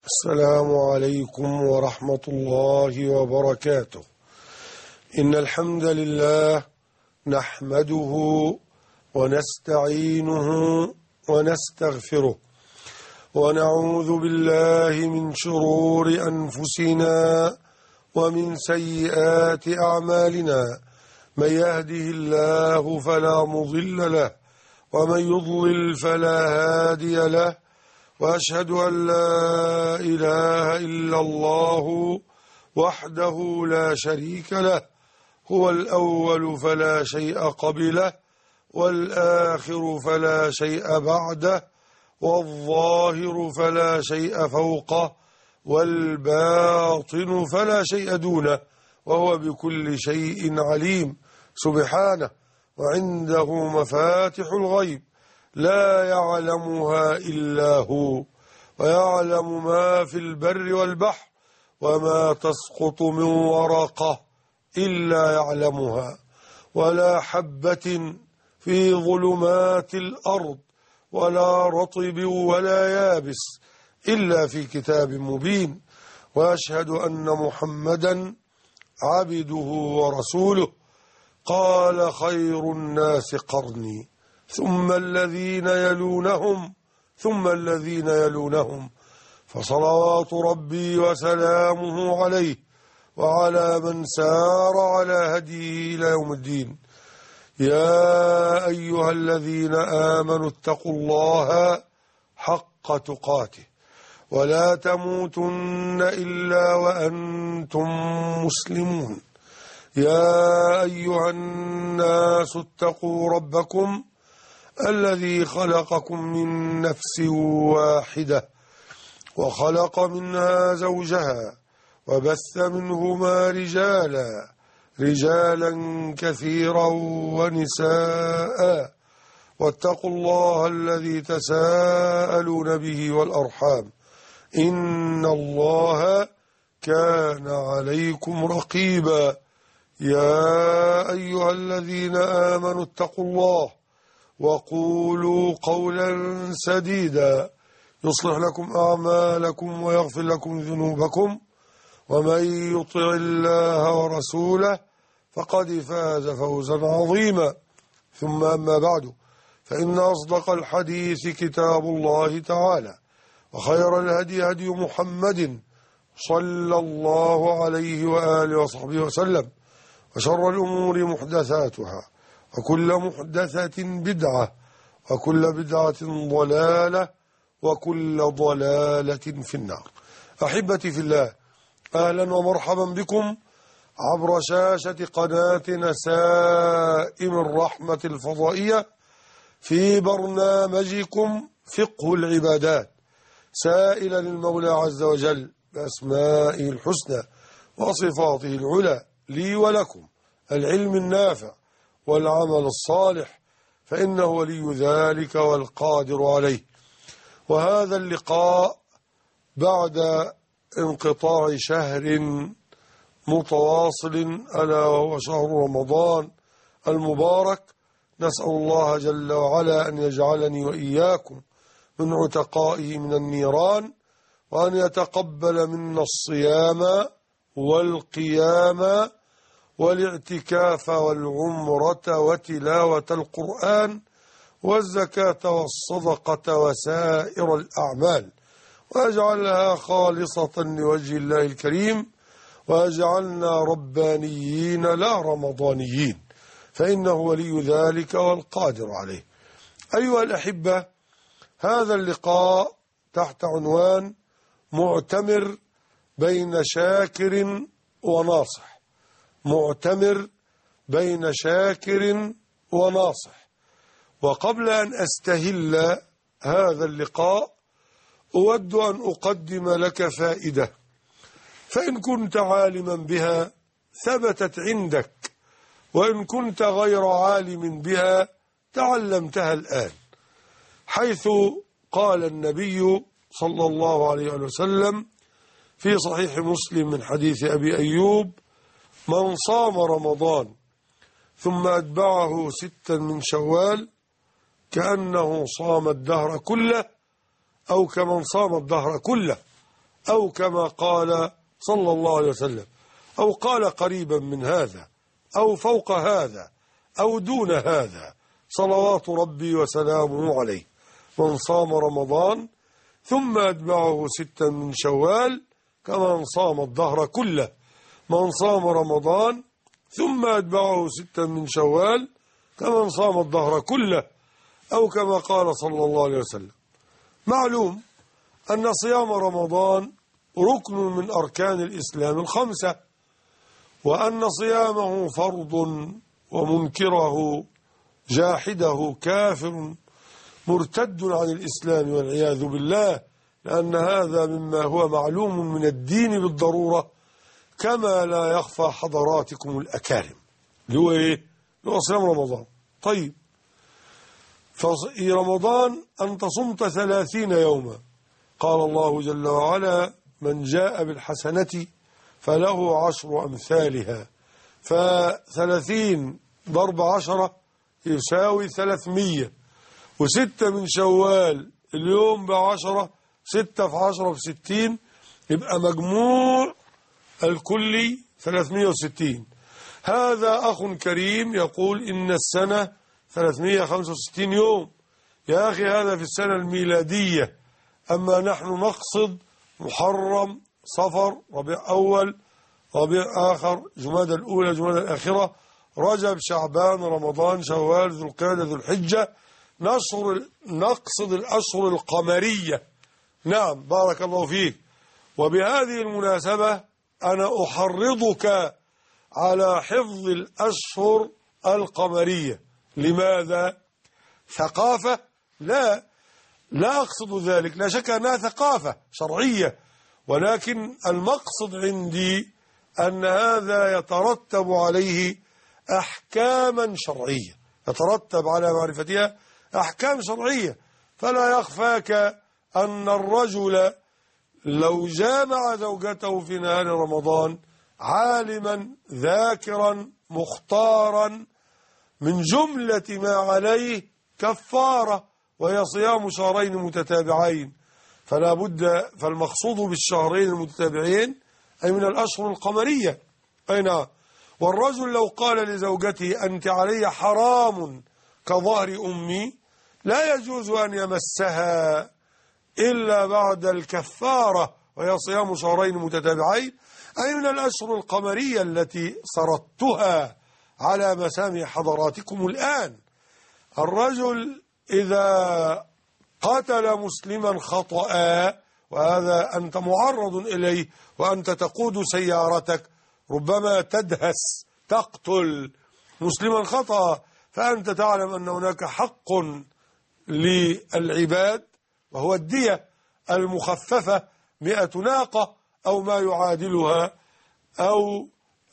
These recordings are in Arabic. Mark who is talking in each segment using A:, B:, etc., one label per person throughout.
A: السلام عليكم ورحمة الله وبركاته. إن الحمد لله نحمده ونستعينه ونستغفره ونعوذ بالله من شرور أنفسنا ومن سيئات أعمالنا. من يهده الله فلا مضل له ومن يضلل فلا هادي له، وأشهد أن لا إله إلا الله وحده لا شريك له، هو الأول فلا شيء قبله والآخر فلا شيء بعده والظاهر فلا شيء فوقه والباطن فلا شيء دونه، وهو بكل شيء عليم سبحانه. وعنده مفاتح الغيب لا يعلمها إلا هو، ويعلم ما في البر والبحر، وما تسقط من ورقة إلا يعلمها، ولا حبة في ظلمات الأرض ولا رطب ولا يابس إلا في كتاب مبين. وأشهد أن محمدا عبده ورسوله. قال: خير الناس قرني ثم الذين يلونهم ثم الذين يلونهم، فصلوات ربي وسلامه عليه وعلى من سار على هديه إلى يوم الدين. يا أيها الذين آمنوا اتقوا الله حق تقاته ولا تموتن إلا وأنتم مسلمون. يا أيها الناس اتقوا ربكم الذي خلقكم من نفس واحدة وخلق منها زوجها وبث منهما رجالا كثيرا ونساء، واتقوا الله الذي تساءلون به والأرحام إن الله كان عليكم رقيبا. يا أيها الذين آمنوا اتقوا الله وقولوا قولا سديدا يصلح لكم أعمالكم ويغفر لكم ذنوبكم، ومن يطع الله ورسوله فقد فاز فوزا عظيما. ثم أما بعد، فإن أصدق الحديث كتاب الله تعالى، وخير الهدي هدي محمد صلى الله عليه وآله وصحبه وسلم، وشر الأمور محدثاتها، وكل محدثة بدعة، وكل بدعة ضلالة، وكل ضلالة في النار. أحبتي في الله، أهلا ومرحبا بكم عبر شاشة قناة نسائم الرحمة الفضائية في برنامجكم فقه العبادات، سائلا المولى عز وجل بأسمائه الحسنى وصفاته العلى لي ولكم العلم النافع والعمل الصالح، فإنه ولي ذلك والقادر عليه. وهذا اللقاء بعد انقطاع شهر متواصل ألا وهو شهر رمضان المبارك. نسأل الله جل وعلا أن يجعلني وإياكم من عتقائه من النيران، وأن يتقبل منا الصيام والقيام والاعتكاف والعمرة وتلاوة القرآن والزكاة والصدقة وسائر الأعمال، وأجعلها خالصة لوجه الله الكريم، وأجعلنا ربانيين لا رمضانيين، فإنه ولي ذلك والقادر عليه. أيها الأحبة، هذا اللقاء تحت عنوان معتمر بين شاكر وناصح. معتمر بين شاكر وناصح. وقبل أن أستهل هذا اللقاء أود أن أقدم لك فائدة، فإن كنت عالما بها ثبتت عندك، وإن كنت غير عالم بها تعلمتها الآن، حيث قال النبي صلى الله عليه وسلم في صحيح مسلم من حديث أبي أيوب: من صام رمضان ثم أتبعه 6 من شوال كأنه صام الدهر كله، أو كمن صام الدهر كله، أو كما قال صلى الله عليه وسلم، أو قال قريبا من هذا، أو فوق هذا، أو دون هذا، صلوات ربي وسلامه عليه. من صام رمضان ثم أتبعه 6 من شوال كمن صام الدهر كله. من صام رمضان ثم أتبعه 6 من شوال كمن صام الدهر كله، أو كما قال صلى الله عليه وسلم. معلوم أن صيام رمضان ركن من أركان الإسلام ال5، وأن صيامه فرض، ومنكره جاحده كافر مرتد عن الإسلام والعياذ بالله، لأن هذا مما هو معلوم من الدين بالضرورة، كما لا يخفى حضراتكم الأكارم. اللي هو إيه؟ اللي هو صيام رمضان. طيب، في رمضان أنت صمت 30 يوما، قال الله جل وعلا: من جاء بالحسنة فله 10 أمثالها، ف30 ضرب 10 يساوي 300، و6 من شوال اليوم ب10، 6 في 10 ب60، يبقى مجموع الكلي 360. هذا أخ كريم يقول إن السنة 365 يوم. يا أخي هذا في السنة الميلادية، أما نحن نقصد محرم، صفر، ربيع أول، ربيع آخر، جمادى الأولى، جمادى الآخرة، رجب، شعبان، رمضان، شوال، ذو القعدة، ذو الحجة. نقصد الأشهر القمرية. نعم، بارك الله فيك. وبهذه المناسبة أنا أحرضك على حفظ الأشهر القمرية. لماذا؟ ثقافة؟ لا أقصد ذلك، لا شك أنها ثقافة شرعية، ولكن المقصد عندي أن هذا يترتب عليه أحكاما شرعية، يترتب على معرفتها أحكام شرعية. فلا يخفاك أن الرجل لو جامع زوجته في نهار رمضان عالما ذاكرا مختارا، من جملة ما عليه كفارة، وهي صيام شهرين متتابعين. فلا بد، فالمقصود بالشهرين المتتابعين أي من الأشهر القمرية. أي نعم. والرجل لو قال لزوجته: أنت علي حرام كظهر أمي، لا يجوز أن يمسها إلا بعد الكفارة، وهي صيام شهرين متتابعين، أي من الأشهر القمرية التي سردتها على مسامع حضراتكم الآن. الرجل إذا قتل مسلما خطأ، وهذا أنت معرض إليه وأنت تقود سيارتك، ربما تدهس تقتل مسلما خطأ، فأنت تعلم أن هناك حق للعباد، وهو الدية المخففة 100 ناقة أو ما يعادلها، أو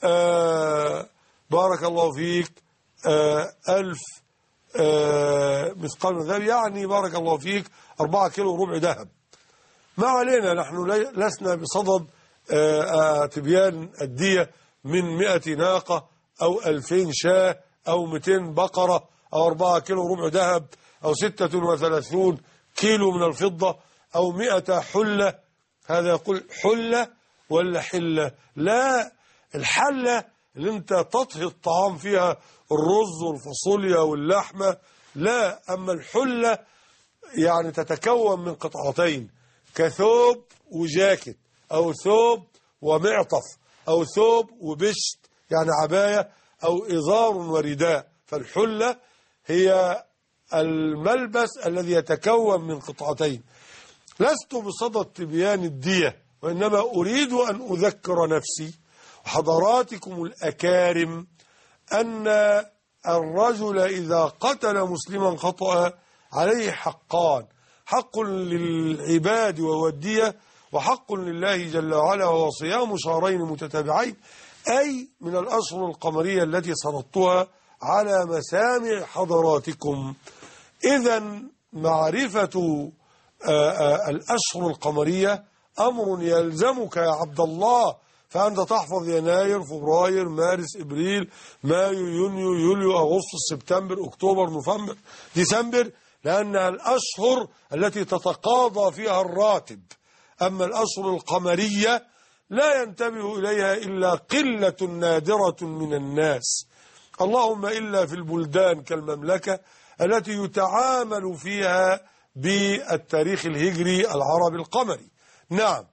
A: بارك الله فيك 1000 مثقال من ذهب، يعني بارك الله فيك 4 كيلو ربع ذهب. ما علينا، نحن لسنا بصدد تبيان الدية من 100 ناقة أو 2000 شاة أو 200 بقرة أو 4 كيلو ربع ذهب أو 36 كيلو من الفضة أو 100 حلة. هذا يقول حلة ولا حلة؟ لا، الحلة اللي انت تطهي الطعام فيها، الرز والفاصوليا واللحمة. لا، أما الحلة يعني تتكون من قطعتين، كثوب وجاكيت، أو ثوب ومعطف، أو ثوب وبشت يعني عباية، أو إزار ورداء. فالحلة هي الملبس الذي يتكون من قطعتين. لست بصدد تبيان الدية، وإنما أريد أن أذكر نفسي وحضراتكم الأكارم أن الرجل إذا قتل مسلما خطأ عليه حقان: حق للعباد وهو الدية، وحق لله جل وعلا وهو صيام شهرين متتابعين، أي من الأشهر القمرية التي سردتها على مسامع حضراتكم. إذن معرفة الأشهر القمرية أمر يلزمك يا عبد الله، فأنت تحفظ يناير، فبراير، مارس، إبريل، مايو، يونيو، يوليو، أغسطس، سبتمبر، أكتوبر، نوفمبر، ديسمبر، لأنها الأشهر التي تتقاضى فيها الراتب. أما الأشهر القمرية لا ينتبه إليها إلا قلة نادرة من الناس، اللهم إلا في البلدان كالمملكة التي يتعامل فيها بالتاريخ الهجري العربي القمري. نعم،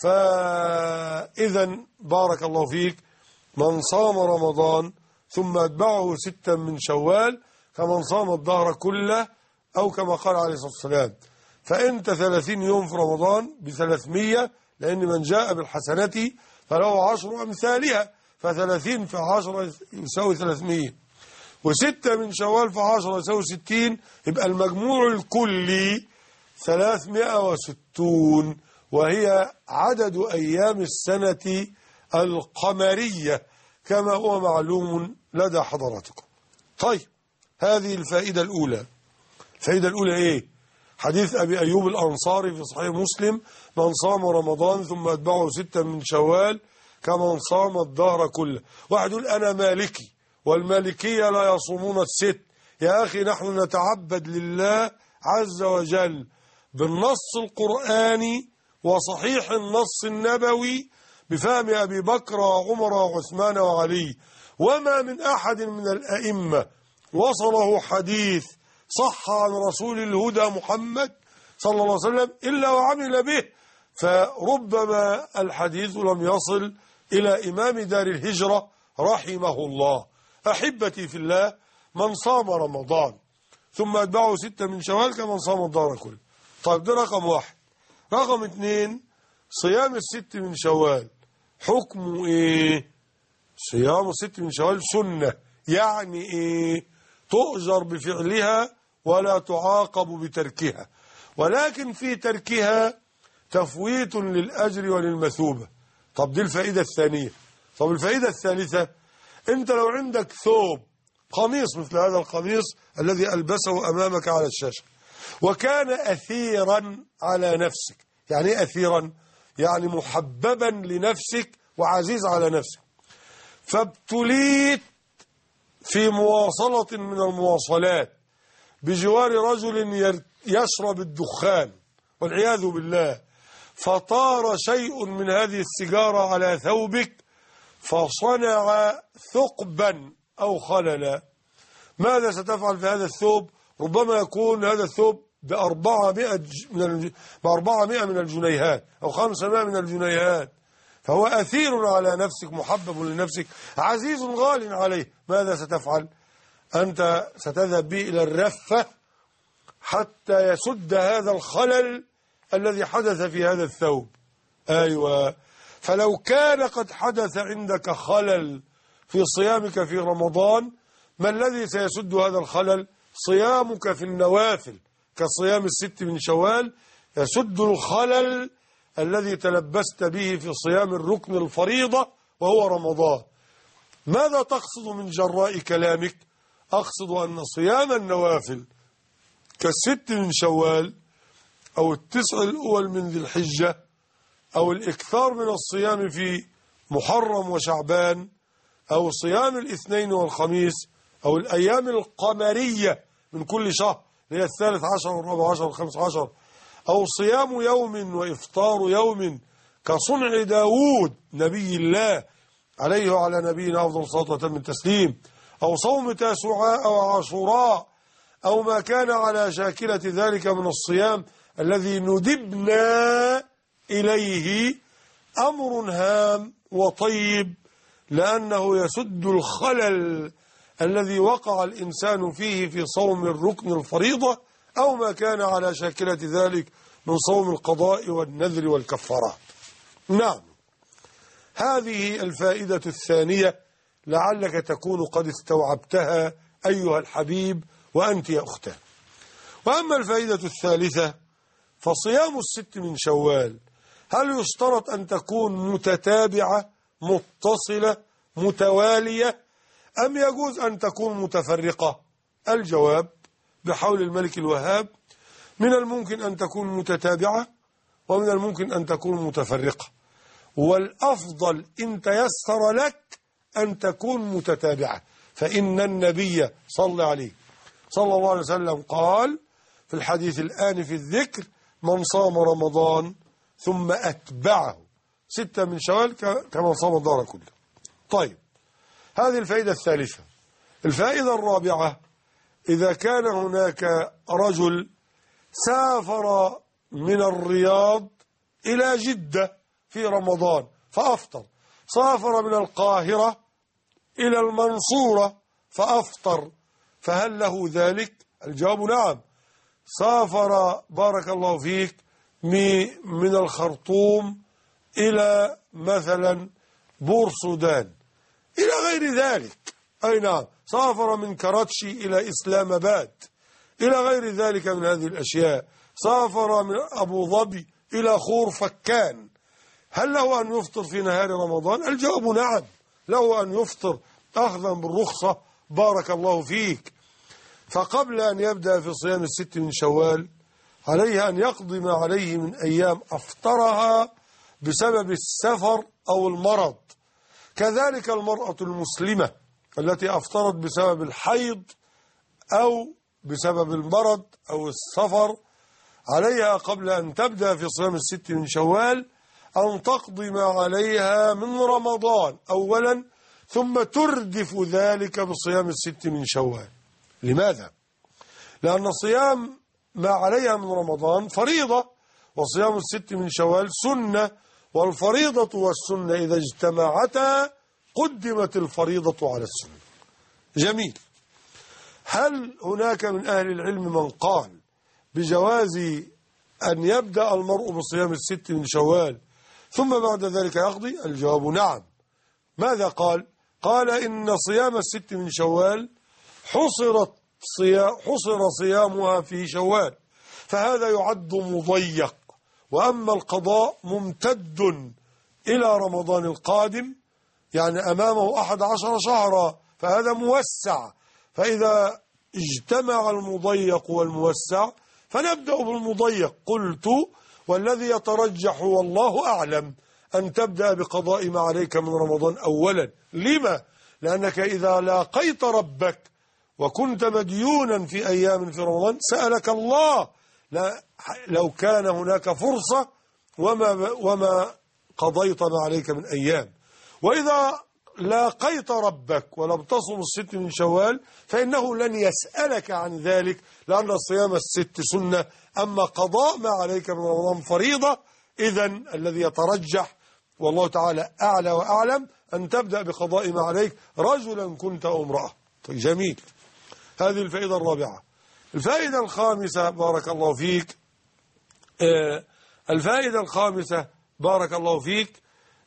A: فإذا بارك الله فيك، من صام رمضان ثم أتبعه 6 من شوال كمن صام الدهر كله، أو كما قال عليه الصلاة والسلام. فأنت 30 يوم في رمضان ب300، لأن من جاء بالحسنة فله 10 أمثالها، ف30 في 10 يساوي 300، و6 من شوال في 10 يساوي 60، يبقى المجموع الكلي 360، وهي عدد أيام السنة القمرية كما هو معلوم لدى حضراتكم. طيب، هذه الفائدة الأولى. الفائدة الأولى إيه؟ حديث أبي أيوب الأنصاري في صحيح مسلم: من صام رمضان ثم أتبعه 6 من شوال كمن صام الدهر كله. واحد يقول أنا مالكي، والمالكية لا يصومون الست. يا أخي، نحن نتعبد لله عز وجل بالنص القرآني وصحيح النص النبوي بفهم أبي بكر وعمر وعثمان وعلي، وما من أحد من الأئمة وصله حديث صح عن رسول الهدى محمد صلى الله عليه وسلم إلا وعمل به، فربما الحديث لم يصل إلى إمام دار الهجرة رحمه الله. أحبتي في الله، من صام رمضان ثم أتبعه 6 من شوال كمن صام الدهر كله. طيب، ده رقم 1. رقم 2، صيام 6 من شوال حكمه إيه؟ صيام 6 من شوال سنة، يعني إيه؟ تؤجر بفعلها ولا تعاقب بتركها، ولكن في تركها تفويت للأجر وللمثوبة. طب دي الفائدة الثانية. طب الفائدة الثالثة، أنت لو عندك ثوب قميص مثل هذا القميص الذي ألبسه أمامك على الشاشة، وكان أثيرا على نفسك. يعني إيه أثيرا؟ يعني محببا لنفسك وعزيز على نفسك، فابتليت في مواصلة من المواصلات بجوار رجل يشرب الدخان والعياذ بالله، فطار شيء من هذه السيجارة على ثوبك فصنع ثقبا أو خللا. ماذا ستفعل في هذا الثوب؟ ربما يكون هذا الثوب ب400 من الجنيهات أو 500 من الجنيهات، فهو أثير على نفسك، محبب لنفسك، عزيز غال عليه. ماذا ستفعل؟ أنت ستذهب به إلى الرفة حتى يسد هذا الخلل الذي حدث في هذا الثوب. أيوة، فلو كان قد حدث عندك خلل في صيامك في رمضان، ما الذي سيسد هذا الخلل؟ صيامك في النوافل كصيام 6 من شوال يسد الخلل الذي تلبست به في صيام الركن الفريضة وهو رمضان. ماذا تقصد من جراء كلامك؟ أقصد أن صيام النوافل ك6 من شوال أو 9 الأول من ذي الحجة أو الإكثار من الصيام في محرم وشعبان أو صيام الاثنين والخميس أو الأيام القمرية من كل شهر اللي هي 13 و14 و15، أو صيام يوم وإفطار يوم كصنع داود نبي الله عليه وعلى نبينا أفضل الصلاة وتم التسليم، أو صوم تاسوعاء أو عاشوراء، أو ما كان على شاكلة ذلك من الصيام الذي ندبنا إليه، أمر هام وطيب، لأنه يسد الخلل الذي وقع الإنسان فيه في صوم الركن الفريضة أو ما كان على شاكلة ذلك من صوم القضاء والنذر والكفارات. نعم، هذه الفائدة الثانية لعلك تكون قد استوعبتها أيها الحبيب وأنت يا أختاه. وأما الفائدة الثالثة فصيام 6 من شوال، هل يشترط أن تكون متتابعة متصلة متوالية أم يجوز أن تكون متفرقة؟ الجواب بحول الملك الوهاب: من الممكن أن تكون متتابعة ومن الممكن أن تكون متفرقة، والأفضل إن تيسر لك أن تكون متتابعة، فإن النبي صلى الله عليه وسلم قال في الحديث الآن في الذكر: من صام رمضان ثم أتبعه 6 من شوال كما صام الدهر كله. طيب، هذه الفائدة الثالثة. الفائدة الرابعة: إذا كان هناك رجل سافر من الرياض إلى جدة في رمضان فأفطر، سافر من القاهرة إلى المنصورة فأفطر، فهل له ذلك؟ الجواب نعم. سافر بارك الله فيك من الخرطوم إلى مثلا بور سودان إلى غير ذلك، أي نعم، سافر من كراتشي إلى إسلام آباد إلى غير ذلك من هذه الأشياء، سافر من أبو ظبي إلى خور فكان، هل له أن يفطر في نهار رمضان؟ الجواب نعم، له أن يفطر أخذا بالرخصة بارك الله فيك. فقبل أن يبدأ في صيام 6 من شوال عليه أن يقضي ما عليه من أيام أفطرها بسبب السفر أو المرض. كذلك المرأة المسلمة التي أفطرت بسبب الحيض أو بسبب المرض أو السفر عليها قبل أن تبدأ في صيام 6 من شوال أن تقضي ما عليها من رمضان أولا، ثم تردف ذلك بصيام 6 من شوال. لماذا؟ لأن صيام ما عليها من رمضان فريضة، وصيام 6 من شوال سنة، والفريضة والسنة إذا اجتمعتا قدمت الفريضة على السنة. جميل. هل هناك من أهل العلم من قال بجواز أن يبدأ المرء بصيام 6 من شوال ثم بعد ذلك يقضي؟ الجواب نعم. ماذا قال؟ قال إن صيام 6 من شوال حصر صيامها في شوال، فهذا يعد مضيق، وأما القضاء ممتد إلى رمضان القادم، يعني أمامه 11 شهرا، فهذا موسع. فإذا اجتمع المضيق والموسع فنبدأ بالمضيق. قلت والذي يترجح والله أعلم أن تبدأ بقضاء ما عليك من رمضان أولا. لما؟ لأنك إذا لاقيت ربك وكنت مديونا في أيام في رمضان سألك الله لو كان هناك فرصة وما قضيت ما عليك من أيام. وإذا لاقيت ربك ولم تصم 6 من شوال فإنه لن يسألك عن ذلك، لأن صيام 6 سنة، أما قضاء ما عليك من رمضان فريضة. إذن الذي يترجح والله تعالى أعلى وأعلم أن تبدأ بقضاء ما عليك رجلا كنت أو امرأة. طيب جميل. هذه الفائدة الرابعة. الفائدة الخامسة بارك الله فيك، الفائدة الخامسة بارك الله فيك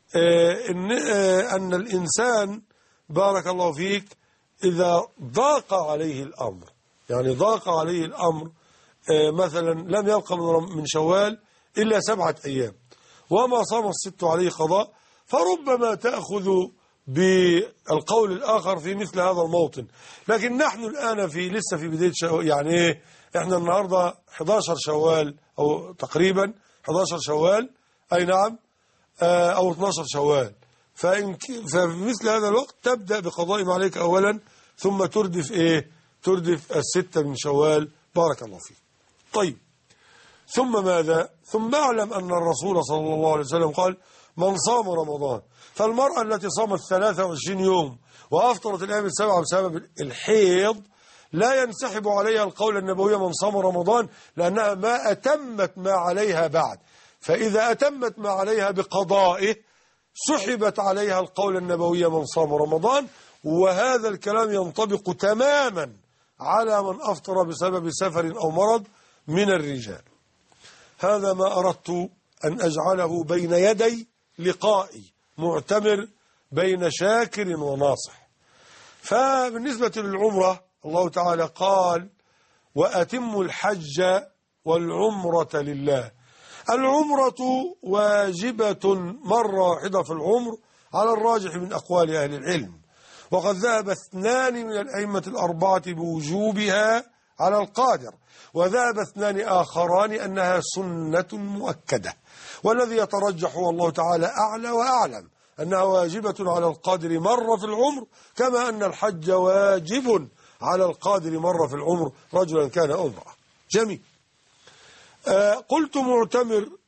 A: أن الإنسان بارك الله فيك إذا ضاق عليه الأمر، يعني ضاق عليه الأمر مثلا لم يبق من شوال إلا 7 أيام وما صام الست عليه قضاء، فربما تأخذ بالقول الآخر في مثل هذا الموطن. لكن نحن الآن لسه في بداية شوال، يعني إيه؟ إحنا النهاردة 11 شوال أو تقريبا 11 شوال، أي نعم، أو 12 شوال. ففي مثل هذا الوقت تبدأ بقضاء ما عليك أولا، ثم تردف إيه؟ تردف 6 من شوال بارك الله فيك. طيب، ثم ماذا؟ ثم اعلم أن الرسول صلى الله عليه وسلم قال: من صام رمضان، فالمرأة التي صامت 23 يوم وأفطرت الأيام ال7 بسبب الحيض لا ينسحب عليها القول النبوي من صام رمضان، لأنها ما أتمت ما عليها بعد. فإذا أتمت ما عليها بقضائه سحبت عليها القول النبوي من صام رمضان. وهذا الكلام ينطبق تماما على من أفطر بسبب سفر أو مرض من الرجال. هذا ما أردت أن أجعله بين يدي لقائي معتمر بين شاكر وناصح. فبالنسبة للعمرة الله تعالى قال: وأتموا الحج والعمرة لله. العمرة واجبة مرة واحدة في العمر على الراجح من أقوال أهل العلم، وقد ذهب 2 من الأئمة ال4 بوجوبها على القادر، وذهب 2 آخران أنها سنة مؤكدة، والذي يترجح والله تعالى أعلى وأعلم أنها واجبة على القادر مرة في العمر، كما أن الحج واجب على القادر مرة في العمر رجلا كان أو امرأة. جميل. قلت معتمر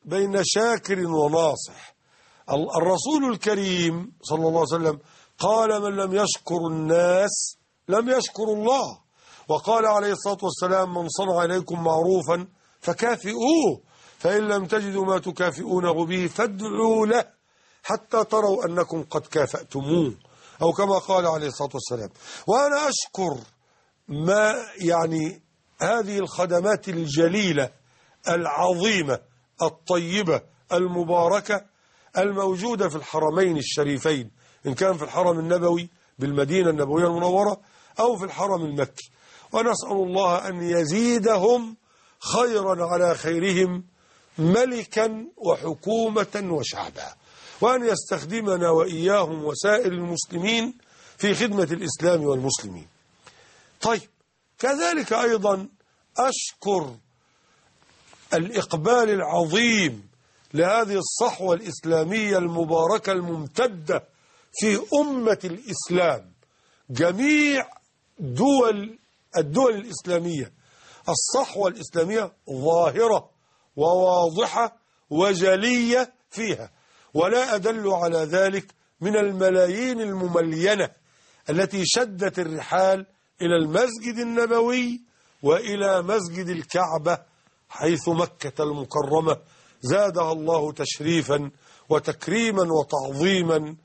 A: بين شاكر وناصح. الرسول الكريم صلى الله عليه وسلم قال: من لم يشكر الناس لم يشكر الله. وقال عليه الصلاة والسلام: من صنع إليكم معروفا فكافئوه، فإن لم تجدوا ما تكافئونه به فادعوا له حتى تروا أنكم قد كافأتموه، أو كما قال عليه الصلاة والسلام. وأنا أشكر هذه الخدمات الجليلة العظيمة الطيبة المباركة الموجودة في الحرمين الشريفين، إن كان في الحرم النبوي بالمدينة النبوية المنورة أو في الحرم المكي، ونسأل الله أن يزيدهم خيرا على خيرهم ملكا وحكومة وشعبا، وأن يستخدمنا وإياهم وسائر المسلمين في خدمة الإسلام والمسلمين. طيب، كذلك أيضا أشكر الإقبال العظيم لهذه الصحوة الإسلامية المباركة الممتدة في أمة الإسلام، جميع الدول الإسلامية. الصحوة الإسلامية ظاهرة وواضحة وجلية فيها، ولا أدل على ذلك من الملايين المملينة التي شدت الرحال إلى المسجد النبوي وإلى مسجد الكعبة حيث مكة المكرمة زادها الله تشريفا وتكريما وتعظيما،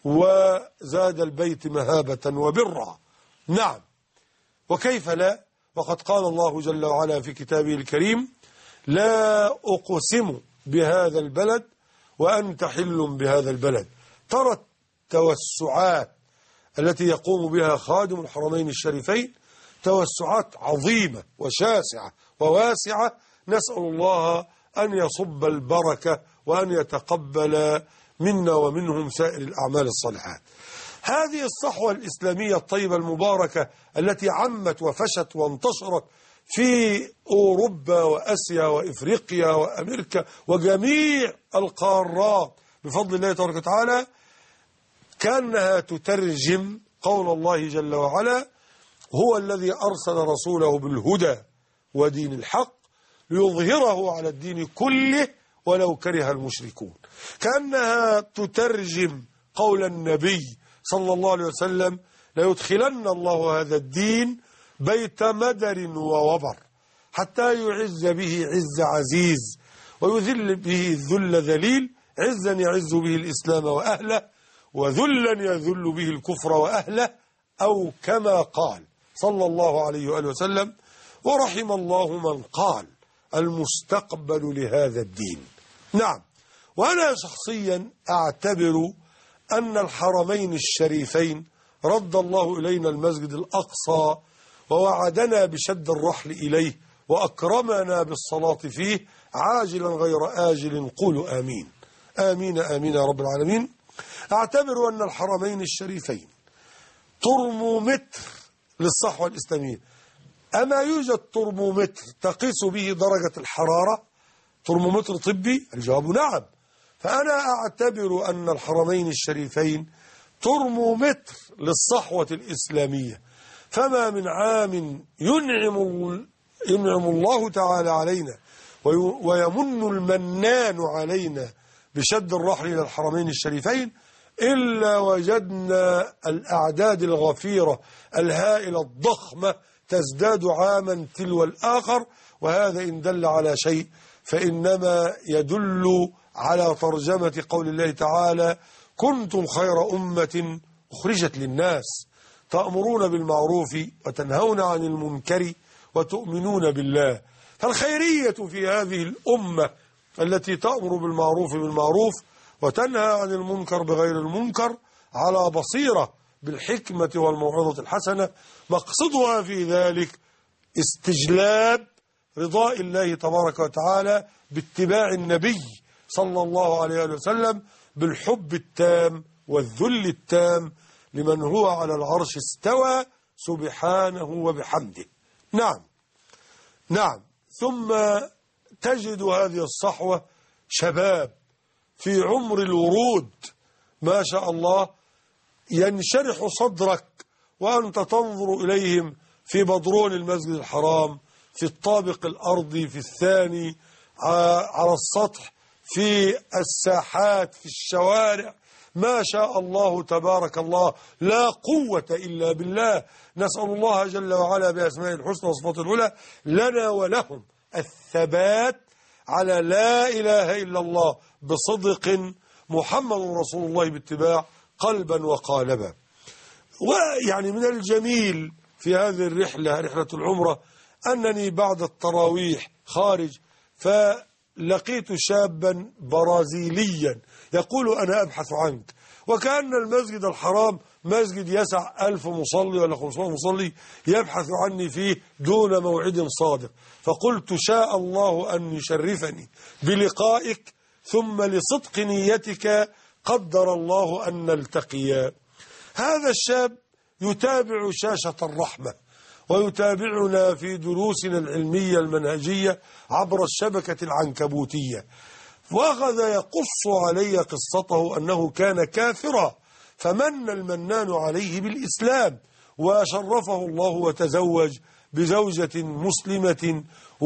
A: وزاد البيت مهابة وبرا. نعم، وكيف لا؟ وقد قال الله جل وعلا في كتابه الكريم: لا أقسم بهذا البلد وأنت حل بهذا البلد. ترى التوسعات التي يقوم بها خادم الحرمين الشريفين توسعات عظيمة وشاسعة وواسعة، نسأل الله أن يصب البركة وأن يتقبل منا ومنهم سائر الأعمال الصالحات. هذه الصحوة الإسلامية الطيبة المباركة التي عمت وفشت وانتشرت في أوروبا وأسيا وإفريقيا وأمريكا وجميع القارات بفضل الله تبارك وتعالى، كأنها تترجم قول الله جل وعلا: هو الذي أرسل رسوله بالهدى ودين الحق ليظهره على الدين كله ولو كره المشركون. كأنها تترجم قول النبي صلى الله عليه وسلم: ليدخلن الله هذا الدين بيت مدر ووبر حتى يعز به عز عزيز ويذل به الذل ذليل، عزا يعز به الإسلام وأهله وذلا يذل به الكفر وأهله، أو كما قال صلى الله عليه وآله وسلم. ورحم الله من قال: المستقبل لهذا الدين. نعم، وأنا شخصيا أعتبر أن الحرمين الشريفين رد الله إلينا المسجد الأقصى ووعدنا بشد الرحل إليه وأكرمنا بالصلاة فيه عاجلا غير آجل. قولوا آمين آمين آمين يا رب العالمين. أعتبر أن الحرمين الشريفين ترمومتر للصحوة الإسلامية. أما يوجد ترمومتر تقيس به درجة الحرارة، ترمومتر طبي؟ الجواب نعم. فأنا أعتبر أن الحرمين الشريفين ترمومتر للصحوة الإسلامية. فما من عام ينعم الله تعالى علينا ويمن المنان علينا بشد الرحل إلى الحرمين الشريفين إلا وجدنا الأعداد الغفيرة الهائلة الضخمة تزداد عاما تلو الآخر. وهذا إن دل على شيء فإنما يدل على ترجمة قول الله تعالى: كنتم خير أمة أخرجت للناس تأمرون بالمعروف وتنهون عن المنكر وتؤمنون بالله. فالخيرية في هذه الأمة التي تأمر بالمعروف وتنهى عن المنكر بغير المنكر على بصيرة بالحكمة والموعظة الحسنة، مقصدها في ذلك استجلاب رضاء الله تبارك وتعالى باتباع النبي صلى الله عليه وسلم بالحب التام والذل التام لمن هو على العرش استوى سبحانه وبحمده. نعم. ثم تجد هذه الصحوة شباب في عمر الورود ما شاء الله ينشرح صدرك وأنت تنظر إليهم في بدرون المسجد الحرام، في الطابق الأرضي، في الثاني، على السطح، في الساحات، في الشوارع، ما شاء الله تبارك الله، لا قوة إلا بالله. نسأل الله جل وعلا بأسمائه الحسنى وصفاته العلى لنا ولهم الثبات على لا إله إلا الله بصدق، محمد رسول الله باتباع، قلبا وقالبا. ويعني من الجميل في هذه الرحلة، رحلة العمرة، أنني بعد التراويح خارج فلقيت شابا برازيليا يقول أنا أبحث عنك، وكأن المسجد الحرام مسجد يسع 1000 مصلي ولا 500 مصلي يبحث عني فيه دون موعد صادق. فقلت شاء الله أن يشرفني بلقائك، ثم لصدق نيتك قدر الله أن نلتقيا. هذا الشاب يتابع شاشة الرحمة ويتابعنا في دروسنا العلمية المنهجية عبر الشبكة العنكبوتية، وأخذ يقص علي قصته أنه كان كافرا فمن المنان عليه بالإسلام وشرفه الله وتزوج بزوجة مسلمة،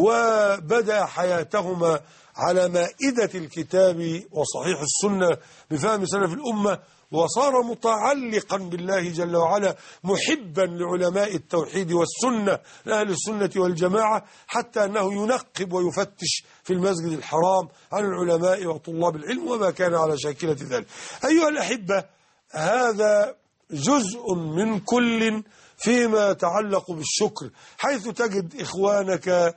A: وبدأ حياتهما على مائدة الكتاب وصحيح السنة بفهم سلف الأمة، وصار متعلقا بالله جل وعلا، محبا لعلماء التوحيد والسنة لأهل السنة والجماعة، حتى أنه ينقب ويفتش في المسجد الحرام عن العلماء وطلاب العلم وما كان على شاكلة ذلك. أيها الأحبة، هذا جزء من كل فيما يتعلق بالشكر، حيث تجد إخوانك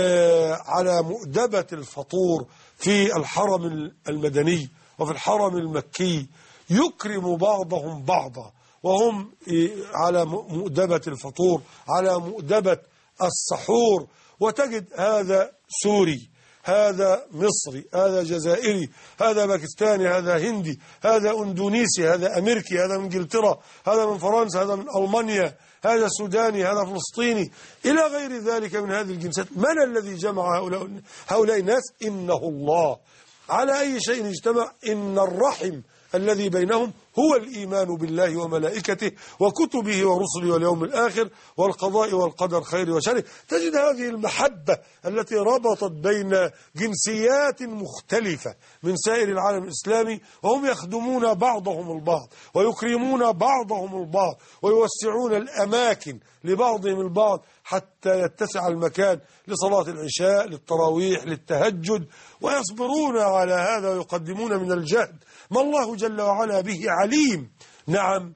A: على مؤدبة الفطور في الحرم المدني وفي الحرم المكي يكرم بعضهم بعضا، وهم على مؤدبة الفطور، على مؤدبة السحور، وتجد هذا سوري، هذا مصري، هذا جزائري، هذا باكستاني، هذا هندي، هذا اندونيسي، هذا امريكي، هذا من انجلترا، هذا من فرنسا، هذا من المانيا، هذا سوداني، هذا فلسطيني، الى غير ذلك من هذه الجنسات. من الذي جمع هؤلاء الناس؟ انه الله. على اي شيء اجتمع؟ ان الرحم الذي بينهم هو الإيمان بالله وملائكته وكتبه ورسله واليوم الآخر والقضاء والقدر خير وشر. تجد هذه المحبة التي ربطت بين جنسيات مختلفة من سائر العالم الإسلامي، وهم يخدمون بعضهم البعض ويكرمون بعضهم البعض ويوسعون الأماكن لبعضهم البعض حتى يتسع المكان لصلاة العشاء، للتراويح، للتهجد، ويصبرون على هذا ويقدمون من الجهد ما الله جل وعلا به عليم. نعم،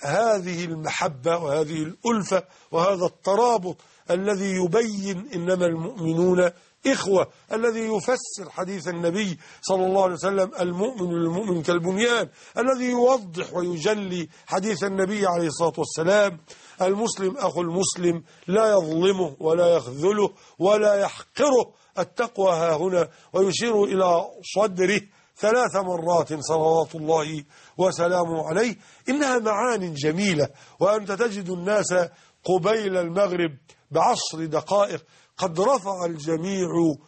A: هذه المحبة وهذه الألفة وهذا الترابط الذي يبين إنما المؤمنون إخوة، الذي يفسر حديث النبي صلى الله عليه وسلم المؤمن للمؤمن كالبنيان، الذي يوضح ويجلي حديث النبي عليه الصلاة والسلام المسلم أخو المسلم لا يظلمه ولا يخذله ولا يحقره. التقوى ها هنا، ويشير إلى صدره 3 مرات صلوات الله وسلامه عليه. إنها معان جميلة، وأنت تجد الناس قبيل المغرب ب10 دقائق قد رفع الجميع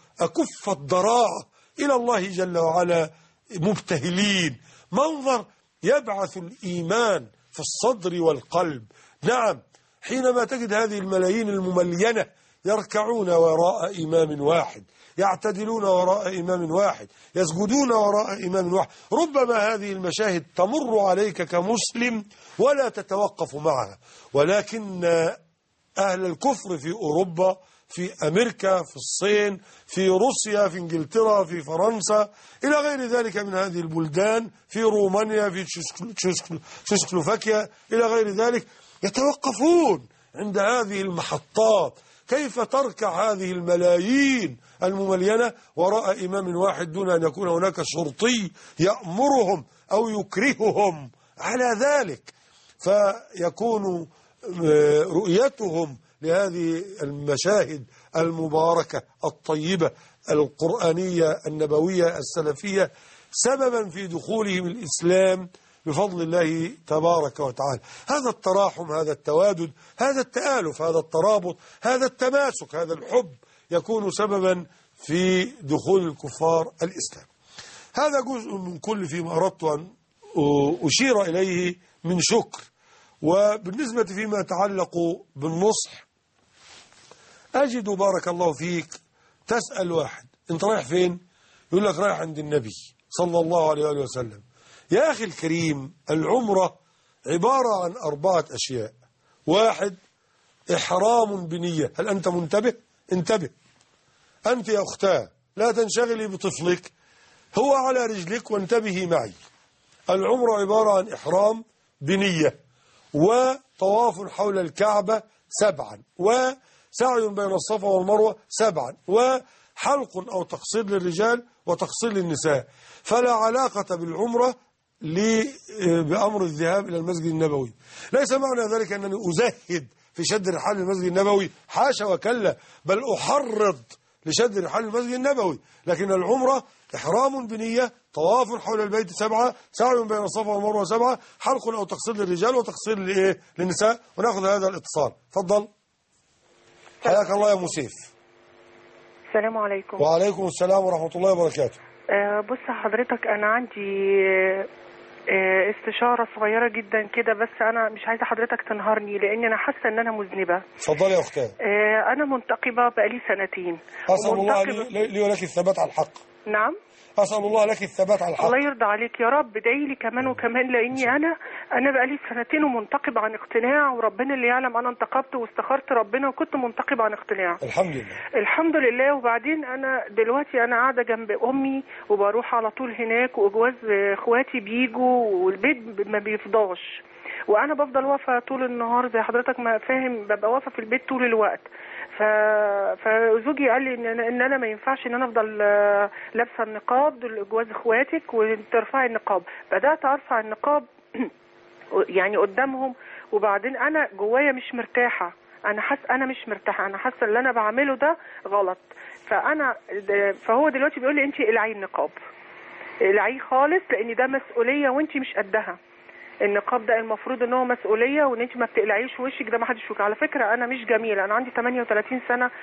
A: أكف الضراعة إلى الله جل وعلا مبتهلين، منظر يبعث الإيمان في الصدر والقلب. نعم، حينما تجد هذه الملايين المملينة يركعون وراء إمام واحد، يعتدلون وراء إمام واحد، يسجدون وراء إمام واحد، ربما هذه المشاهد تمر عليك كمسلم ولا تتوقف معها، ولكن أهل الكفر في أوروبا، في أمريكا، في الصين، في روسيا، في إنجلترا، في فرنسا، إلى غير ذلك من هذه البلدان، في رومانيا، في تشيكوسلوفاكيا، إلى غير ذلك، يتوقفون عند هذه المحطات. كيف تركع هذه الملايين المملينة وراء إمام واحد دون أن يكون هناك شرطي يأمرهم أو يكرههم على ذلك؟ فيكون رؤيتهم لهذه المشاهد المباركة الطيبة القرآنية النبوية السلفية سببا في دخولهم الإسلام بفضل الله تبارك وتعالى. هذا التراحم، هذا التوادد، هذا التآلف، هذا الترابط، هذا التماسك، هذا الحب يكون سببا في دخول الكفار الإسلام. هذا جزء من كل فيما أردت أن أشير إليه من شكر. وبالنسبة فيما يتعلق بالنصح، أجد بارك الله فيك تسأل واحد أنت رايح فين؟ يقول لك رايح عند النبي صلى الله عليه وآله وسلم. يا أخي الكريم، العمرة عبارة عن 4 أشياء. 1، إحرام بنية. هل أنت منتبه؟ انتبه أنت يا أختاه، لا تنشغلي بطفلك، هو على رجلك وانتبهي معي. العمرة عبارة عن إحرام بنية، وطواف حول الكعبة 7، وسعي بين الصفا والمروة 7، وحلق أو تقصير للرجال وتقصير للنساء. فلا علاقة بالعمرة بأمر الذهاب إلى المسجد النبوي. ليس معنى ذلك أنني أزهد في شد الرحال للمسجد النبوي، حاشا وكلا، بل أحرض لشد الرحال للمسجد النبوي. لكن العمرة إحرام بنية، طواف حول البيت 7، سعي بين الصفا والمروة 7، حلق أو تقصير للرجال وتقصير للنساء. ونأخذ هذا الاتصال. تفضل. حياك الله يا مسيف.
B: السلام عليكم.
A: وعليكم السلام ورحمة الله وبركاته.
B: بص حضرتك، أنا عندي استشارة صغيرة جدا كده، بس أنا مش عايزة حضرتك تنهارني لأن أنا حاسة إن أنا مذنبة.
A: اتفضلي يا أختي.
B: أنا منتقبة بقالي 2 سنين.
A: أسأل الله لي ولك الثبات على الحق.
B: نعم.
A: أسأل الله لك الثبات على الحق.
B: الله يرضى عليك يا رب. ادعي لي كمان وكمان، لاني انا بقالي 2 سنين ومنتقبه عن اقتناع، وربنا اللي يعلم انا انتقبت واستخرت ربنا وكنت منتقبه عن اقتناع.
A: الحمد لله.
B: الحمد لله. وبعدين انا دلوقتي انا قاعده جنب امي وبروح على طول هناك، واجواز اخواتي بيجوا والبيت ما بيفضاش، وانا بفضل واقفه طول النهار زي حضرتك ما فاهم، ببقى واقفه في البيت طول الوقت. فزوجي قال لي ان انا ما ينفعش ان انا افضل لابسه النقاب دول جواز اخواتك وترفعي النقاب. بدات ارفع النقاب يعني قدامهم، وبعدين انا جوايا مش مرتاحه، انا مش مرتاحه، انا حاسه اللي انا بعمله ده غلط. فهو دلوقتي بيقول لي انت العي النقاب، العيه خالص، لان ده مسؤوليه وانت مش قدها. النقاب ده المفروض ان هو مسؤوليه، وان انت ما بتقلعيش وشك، ده ما حدش يشوفك. على فكره انا مش جميله، انا عندي 38 سنه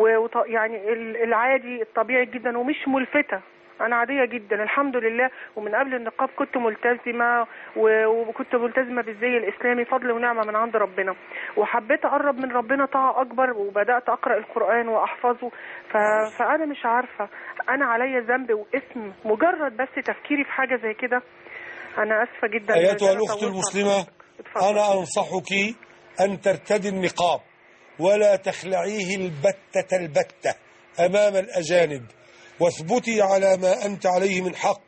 B: يعني العادي الطبيعي جدا ومش ملفته، انا عاديه جدا الحمد لله. ومن قبل النقاب كنت ملتزمه، وكنت ملتزمه بالزي الاسلامي، فضل ونعمه من عند ربنا. وحبيت اقرب من ربنا طاعه اكبر، وبدات اقرا القران واحفظه. فانا مش عارفه انا عليا ذنب واثم مجرد بس تفكيري في حاجه زي كده. أنا أسفة جدا.
A: أيتها الأخت المسلمة، أنا أنصحك أن ترتدي النقاب ولا تخلعيه البتة أمام الأجانب، واثبتي على ما أنت عليه من حق،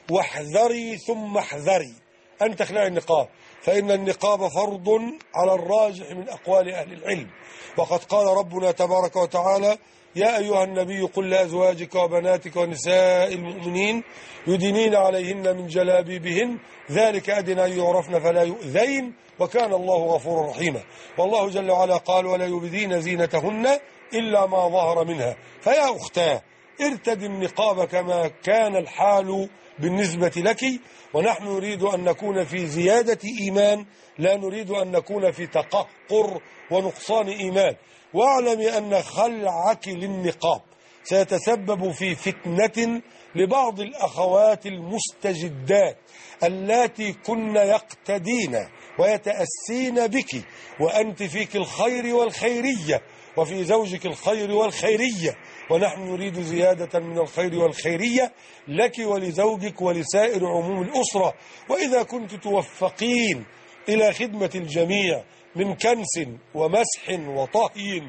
A: واحذري ثم احذري أن تخلعي النقاب، فإن النقاب فرض على الراجح من أقوال أهل العلم. وقد قال ربنا تبارك وتعالى: يا أيها النبي قل لأزواجك وبناتك ونساء المؤمنين يدنين عليهن من جلابيبهن ذلك أدنى أن يعرفن فلا يؤذين وكان الله غفورا رحيما. والله جل وعلا قال: ولا يبدين زينتهن إلا ما ظهر منها. فيا أختاه، ارتدي النقاب كما كان الحال بالنسبة لك، ونحن نريد أن نكون في زيادة إيمان، لا نريد أن نكون في تقهقر ونقصان إيمان. واعلمي أن خلعك للنقاب سيتسبب في فتنة لبعض الأخوات المستجدات اللاتي كن يقتدين ويتأسين بك، وأنت فيك الخير والخيرية، وفي زوجك الخير والخيرية، ونحن نريد زيادة من الخير والخيرية لك ولزوجك ولسائر عموم الأسرة. وإذا كنت توفقين إلى خدمة الجميع من كنس ومسح وطهي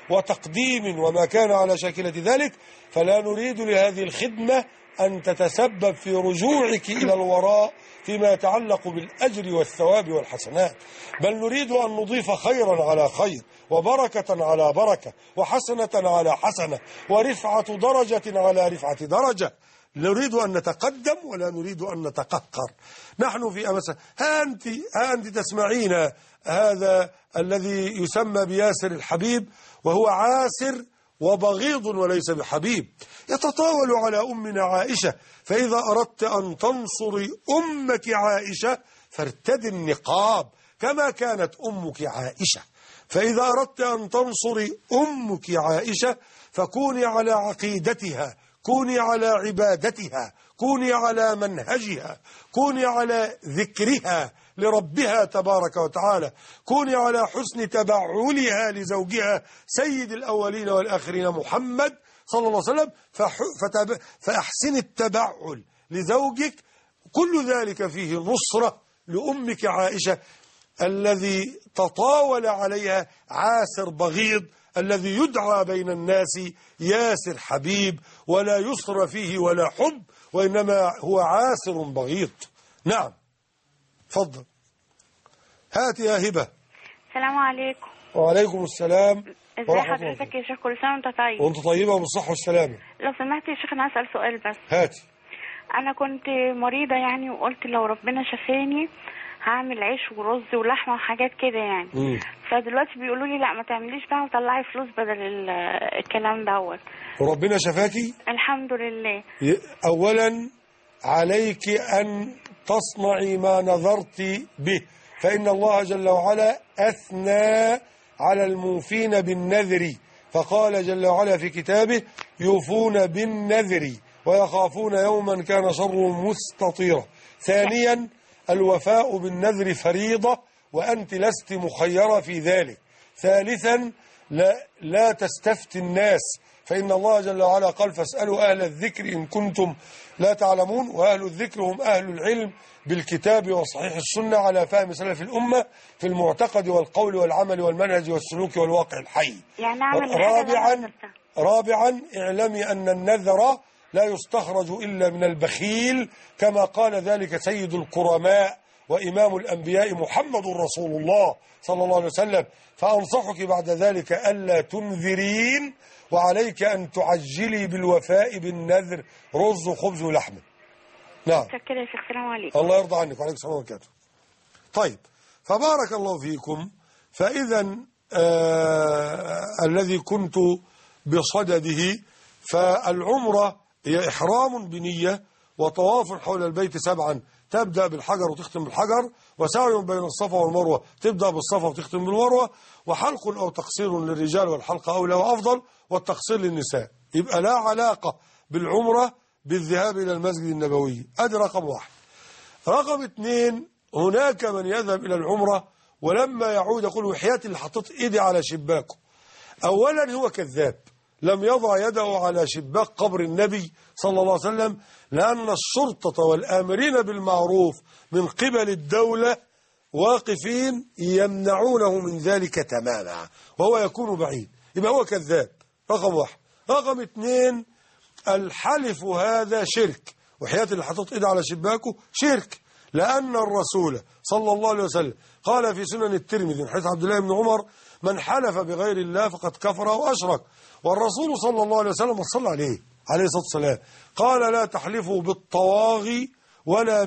A: وتقديم وما كان على شاكلة ذلك، فلا نريد لهذه الخدمة أن تتسبب في رجوعك إلى الوراء فيما يتعلق بالأجر والثواب والحسنات، بل نريد أن نضيف خيرا على خير، وبركة على بركة، وحسنة على حسنة، ورفعة درجة على رفعة درجة. نريد أن نتقدم ولا نريد أن نتقهقر. نحن في أمسا. ها أنت تسمعين هذا الذي يسمى بياسر الحبيب، وهو عاسر وبغيض وليس بحبيب، يتطاول على أمنا عائشة: فإذا أردت أن تنصري أمك عائشة فارتدي النقاب كما كانت أمك عائشة. فإذا أردت أن تنصري أمك عائشة فكوني على عقيدتها، كوني على عبادتها، كوني على منهجها، كوني على ذكرها لربها تبارك وتعالى، كوني على حسن تبعلها لزوجها سيد الأولين والآخرين محمد صلى الله عليه وسلم، فأحسن التبعل لزوجك. كل ذلك فيه نصرة لأمك عائشة الذي تطاول عليها عاسر بغيض، الذي يدعى بين الناس ياسر حبيب، ولا يسر فيه ولا حب، وإنما هو عاسر بغيض. نعم، تفضل. هات يا هبة.
C: السلام عليكم.
A: وعليكم السلام.
C: ازي حضرتك يا شيخ؟ كل سنه وانت طيب.
A: وانت طيبة وبالصحة والسلامة.
C: لو سمحت يا شيخ انا هسأل سؤال بس.
A: هاتي.
C: انا كنت مريضة يعني، وقلت لو ربنا شفاني هعمل عيش ورز ولحمة وحاجات كده يعني. فدلوقتي بيقولوا لي لا ما تعمليش بقى وطلعي فلوس بدل الكلام دوت.
A: وربنا شفاكي؟
C: الحمد لله.
A: أولا عليك أن تصنعي ما نذرت به، فإن الله جل وعلا أثنى على الموفين بالنذر، فقال جل وعلا في كتابه: يوفون بالنذر ويخافون يوما كان شره مستطيرا. ثانيا الوفاء بالنذر فريضة، وأنت لست مخيرة في ذلك. ثالثا لا تستفتي الناس، فإن الله جل وعلا قال: فاسألوا أهل الذكر إن كنتم لا تعلمون، وأهل الذكر هم أهل العلم بالكتاب وصحيح السنة على فهم سلف الأمة في المعتقد والقول والعمل والمنهج والسلوك والواقع الحي.
C: يعني أعمل
A: رابعا اعلمي أن النذر لا يستخرج إلا من البخيل، كما قال ذلك سيد الكرماء وإمام الأنبياء محمد رسول الله صلى الله عليه وسلم. فأنصحك بعد ذلك ألا تنذرين، وعليك أن تعجلي بالوفاء بالنذر، رز وخبز ولحمة. نعم.
C: شكرا يا شيخ. السلام عليكم.
A: الله يرضى عنك. وعليكم السلام وبركاته. طيب، فبارك الله فيكم. فإذا الذي كنت بصدده، فالعمرة هي إحرام بنية، وطواف حول البيت 7 تبدأ بالحجر وتختم بالحجر، وسعي بين الصفا والمروة تبدأ بالصفا وتختم بالمروة، وحلق أو تقصير للرجال، والحلق أولى وأفضل، والتقصير للنساء. يبقى لا علاقة بالعمرة بالذهاب إلى المسجد النبوي. أدي رقم 1. رقم 2، هناك من يذهب إلى العمرة ولما يعود يقول: وحياتي اللي حطيت إيدي على شباكه. أولا هو كذاب، لم يضع يده على شباك قبر النبي صلى الله عليه وسلم، لأن الشرطة والآمرين بالمعروف من قبل الدولة واقفين يمنعونه من ذلك تماما، وهو يكون بعيد. يبقى هو كذاب، رقم 1. رقم 2، الحلف هذا شرك، وحياة اللي حطت إيده على شباكه شرك، لأن الرسول صلى الله عليه وسلم قال في سنن الترمذي من حديث عبد الله بن عمر: من حلف بغير الله فقد كفر وأشرك. والرسول صلى الله عليه وسلم صلى عليه الصلاة والسلام قال: لا تحلفوا بالطواغي ولا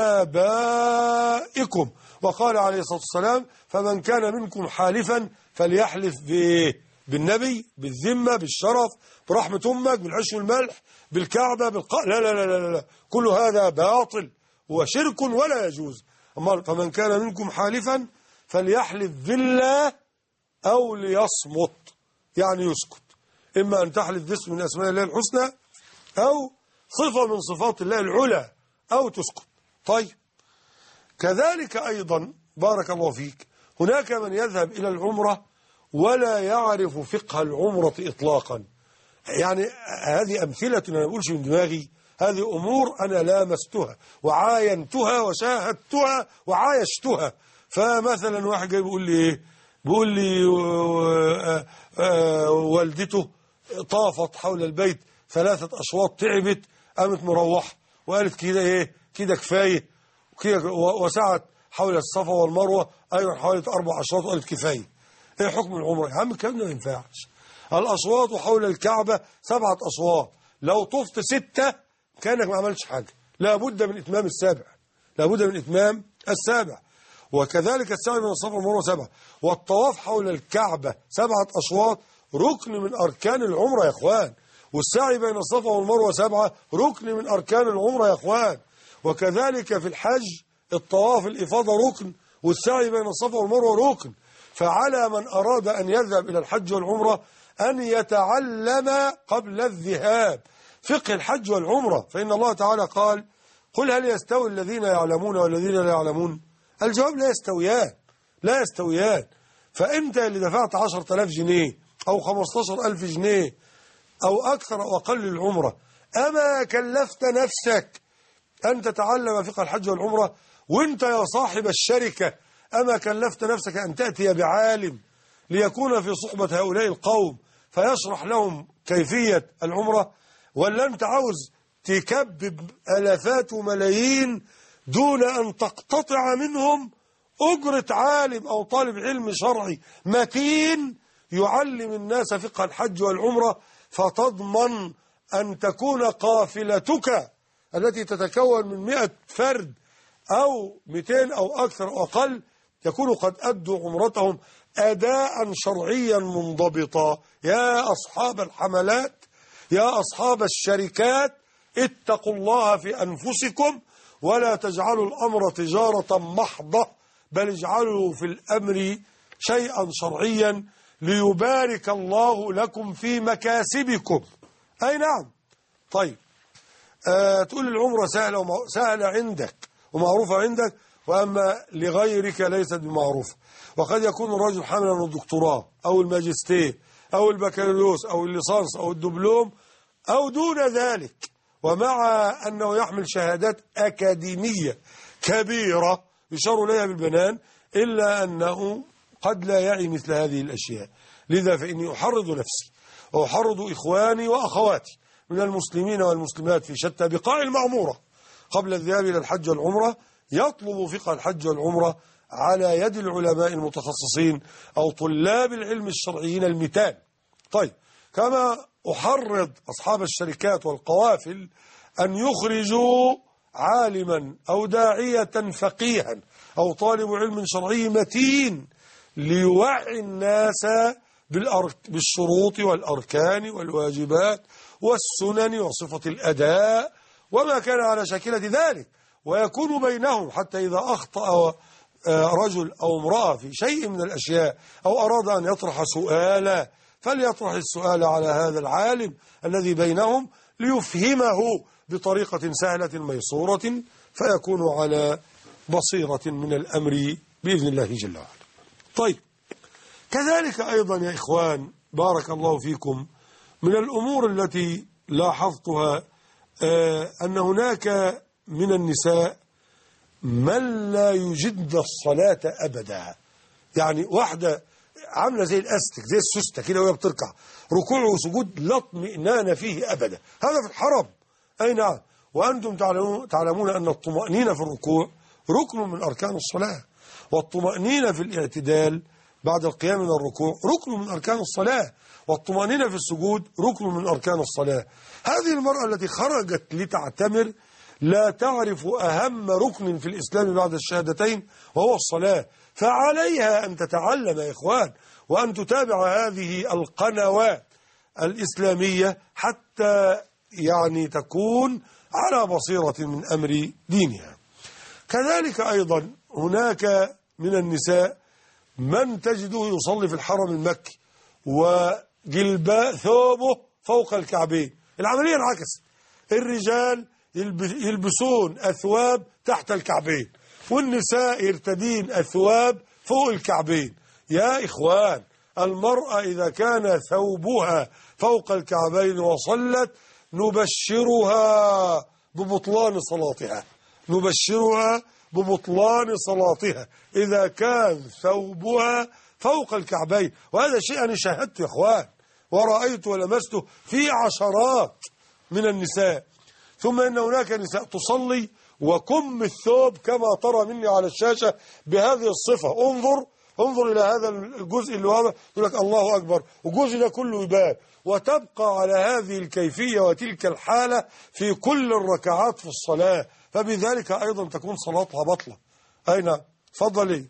A: بآبائكم. وقال عليه الصلاة والسلام: فمن كان منكم حالفا فليحلف بالنبي، بالذمة، بالشرف، برحمة أمك، بالعيش والملح، بالكعبة، لا لا لا لا لا، كل هذا باطل وشرك ولا يجوز. فمن كان منكم حالفا فليحلف بالله أو ليصمت، يعني يسكت. إما أن تحلف باسم من أسماء الله الحسنى أو صفة من صفات الله العلى أو تسكت. طيب، كذلك أيضا بارك الله فيك، هناك من يذهب إلى العمرة ولا يعرف فقه العمرة إطلاقا. يعني هذه أمثلة أنا ما بقولش من دماغي، هذه أمور أنا لامستها وعاينتها وشاهدتها وعايشتها. فمثلا واحد جاي بيقول لي إيه؟ بيقول لي والدته طافت حول البيت 3 أشواط، تعبت، قامت مروحة وقالت كده إيه، كده كفاية كده، وسعت حول الصفا والمروة أيضا حوالي 4 أشواط وقالت كفاية. إيه حكم العمرة؟ يا عم الكلام ده ما ينفعش. الأشواط وحول الكعبة 7 أشواط، لو طفت 6 كأنك ما عملتش حاجة. لابد من إتمام السابع، لابد من إتمام السابع. وكذلك السعي بين الصفا والمروة 7، والطواف حول الكعبة 7 أشواط ركن من أركان العمرة يا إخوان. والسعي بين الصفا والمروة 7 ركن من أركان العمرة يا إخوان. وكذلك في الحج الطواف الإفاضة ركن، والسعي بين الصفا والمروة ركن. فعلى من أراد أن يذهب إلى الحج والعمرة أن يتعلم قبل الذهاب فقه الحج والعمرة، فإن الله تعالى قال: قل هل يستوي الذين يعلمون والذين لا يعلمون؟ الجواب: لا يستويان، لا يستويان. فأنت اللي دفعت 10,000 جنيه أو 15,000 جنيه أو أكثر أو أقل العمرة. أما كلفت نفسك أن تتعلم فقه الحج والعمرة؟ وانت يا صاحب الشركة أما كلفت نفسك أن تأتي بعالم ليكون في صحبة هؤلاء القوم فيشرح لهم كيفية العمرة؟ ولا أنت عاوز تكبب ألفات وملايين دون أن تقتطع منهم أجرة عالم أو طالب علم شرعي متين يعلم الناس فقه الحج والعمرة، فتضمن أن تكون قافلتك التي تتكون من 100 فرد أو 200 أو أكثر أو أقل يكونوا قد أدوا عمرتهم أداء شرعيا منضبطا. يا أصحاب الحملات، يا أصحاب الشركات، اتقوا الله في أنفسكم ولا تجعلوا الأمر تجارة محضة، بل اجعلوا في الأمر شيئا شرعيا ليبارك الله لكم في مكاسبكم. أي نعم. طيب تقول العمرة سهلة عندك ومعروفة عندك، وأما لغيرك ليست بمعروفة. وقد يكون الرجل حاملا الدكتوراه أو الماجستير أو البكالوريوس أو الليسانس أو الدبلوم أو دون ذلك، ومع أنه يحمل شهادات أكاديمية كبيرة يشار إليها بالبنان، إلا أنه قد لا يعي مثل هذه الأشياء. لذا فإني أحرض نفسي وأحرض إخواني وأخواتي من المسلمين والمسلمات في شتى بقاع المعمورة قبل الذهاب إلى الحج والعمرة يطلب فقه الحج والعمرة على يد العلماء المتخصصين أو طلاب العلم الشرعيين المتان. طيب كما أحرض أصحاب الشركات والقوافل أن يخرجوا عالما أو داعية فقيها أو طالب علم شرعي متين ليوعي الناس بالشروط والأركان والواجبات والسنن وصفة الأداء وما كان على شاكلة ذلك، ويكون بينهم حتى إذا أخطأ رجل أو امرأة في شيء من الأشياء أو أراد أن يطرح سؤالا فليطرح السؤال على هذا العالم الذي بينهم ليفهمه بطريقة سهلة ميسورة فيكون على بصيرة من الأمر بإذن الله جل وعلا. طيب كذلك أيضا يا إخوان بارك الله فيكم من الأمور التي لاحظتها أن هناك من النساء من لا يجد الصلاة أبدا. يعني واحدة عاملة زي الأستك زي السستة كده وهي بتركع، ركوع وسجود لا اطمئنان فيه أبدا، هذا في الحرم. أي نعم. وأنتم تعلمون أن الطمأنينة في الركوع ركن من أركان الصلاة، والطمأنينة في الاعتدال بعد القيام من الركوع ركن من أركان الصلاة، والطمأنينة في السجود ركن من أركان الصلاة. هذه المرأة التي خرجت لتعتمر لا تعرف أهم ركن في الإسلام بعد الشهادتين وهو الصلاة، فعليها أن تتعلم يا إخوان وأن تتابع هذه القنوات الإسلامية حتى يعني تكون على بصيرة من أمر دينها. كذلك أيضا هناك من النساء من تجده يصلي في الحرم المكي وجلباء ثوبه فوق الكعبين. العملية انعكست، الرجال يلبسون أثواب تحت الكعبين والنساء يرتدين أثواب فوق الكعبين. يا إخوان المرأة إذا كان ثوبها فوق الكعبين وصلت نبشرها ببطلان صلاتها، نبشرها ببطلان صلاتها إذا كان ثوبها فوق الكعبين. وهذا شيء أنا شاهدته يا إخوان ورأيت ولمسته في عشرات من النساء. ثم إن هناك نساء تصلي وكم الثوب كما ترى مني على الشاشة بهذه الصفة. انظر إلى هذا الجزء اللي هو يقول لك الله أكبر والجزء ده كله يبان، وتبقى على هذه الكيفية وتلك الحالة في كل الركعات في الصلاة، فبذلك أيضا تكون صلاتها بطلة. أين تفضلي؟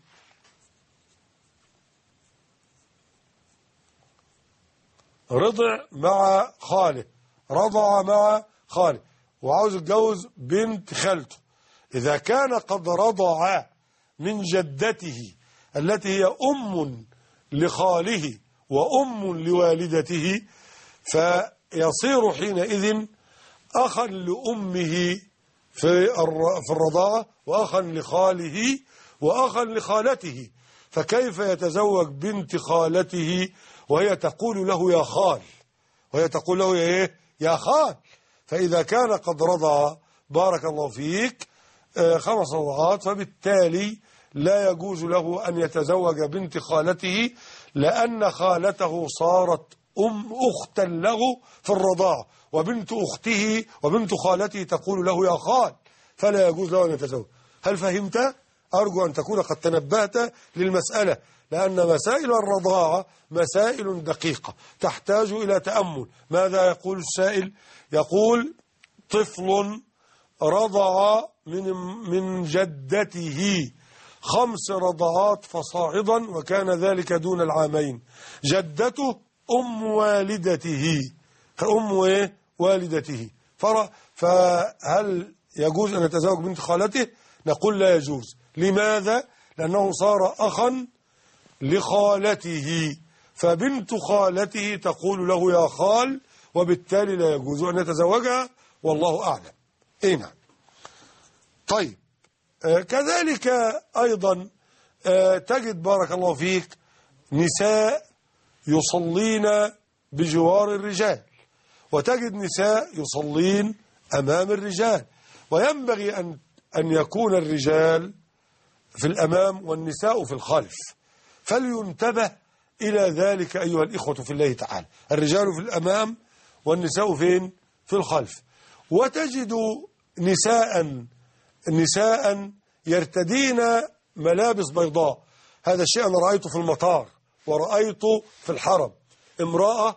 A: رضع مع خاله، رضع مع خاله وعاوز يتجوز بنت خالته، إذا كان قد رضع من جدته التي هي أم لخاله وأم لوالدته فيصير حينئذ أخا لأمه في الرضاعة وأخا لخاله وأخا لخالته. فكيف يتزوج بنت خالته وهي تقول له يا خال وهي تقول له إيه؟ يا خال. فإذا كان قد رضع بارك الله فيك 5 رضعات، فبالتالي لا يجوز له أن يتزوج بنت خالته، لأن خالته صارت أختا له في الرضاعة، وبنت أخته وبنت خالته تقول له يا خال، فلا يجوز له أن يتزوج. هل فهمت؟ أرجو أن تكون قد تنبهت للمسألة، لأن مسائل الرضاعة مسائل دقيقة تحتاج إلى تأمل. ماذا يقول السائل؟ يقول طفل رضع من جدته 5 رضعات فصاعدا، وكان ذلك دون العامين. جدته أم والدته، فأم إيه؟ والدته. فهل يجوز أن يتزوج بنت خالته؟ نقول لا يجوز. لماذا؟ لأنه صار أخا لخالته، فبنت خالته تقول له يا خال، وبالتالي لا يجوز أن يتزوجها، والله أعلم. إيه نعم. طيب كذلك أيضا تجد بارك الله فيك نساء يصلين بجوار الرجال، وتجد نساء يصلين أمام الرجال، وينبغي أن يكون الرجال في الأمام والنساء في الخلف، فلينتبه إلى ذلك أيها الإخوة في الله تعالى. الرجال في الأمام والنساء فين؟ في الخلف. وتجد نساء يرتدين ملابس بيضاء. هذا الشيء أنا رأيته في المطار ورأيته في الحرم. امرأة